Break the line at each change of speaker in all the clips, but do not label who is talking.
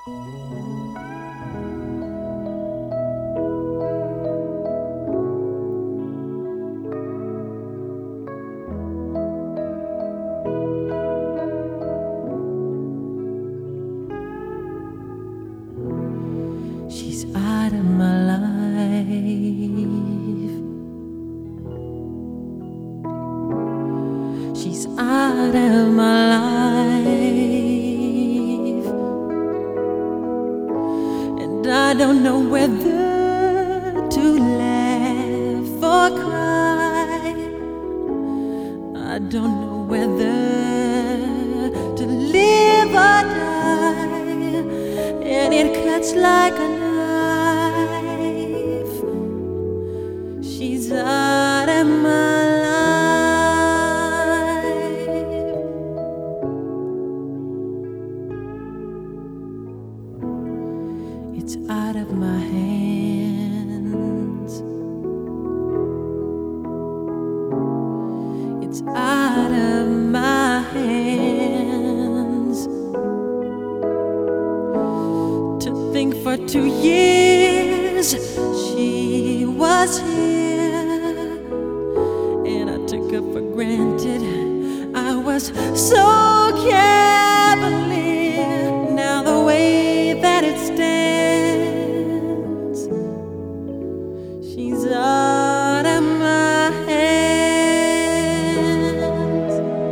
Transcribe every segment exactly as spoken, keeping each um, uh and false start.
She's out of my life. She's out of my life, and I don't know whether to laugh or cry. I don't know whether to live or die, and it cuts like a knife. She's out of my life. It's out of my hands. It's out of my hands. To think for two years she was here, and I took her for granted. I was so cavalier. Now the way that it stands, she's out of my hands.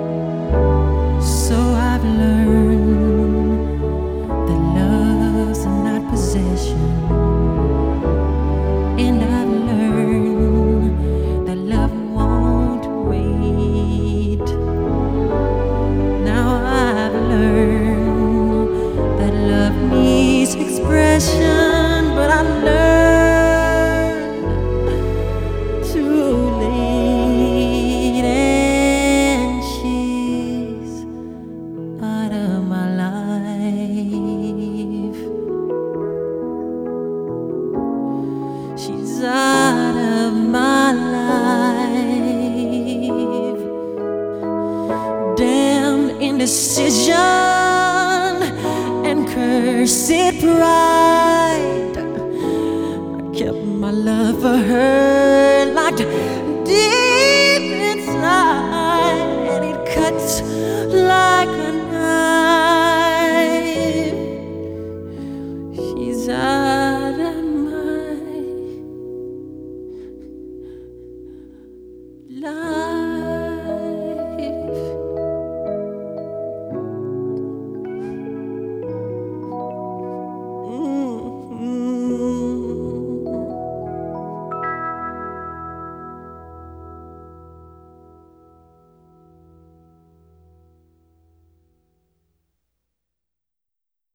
So I've learned that love's not possession, and I've learned that love won't wait. Now I've learned that love needs expression, but I learned too late, and she's out of my life. She's out of my life. Damn indecision and cursed pride. I kept my love for her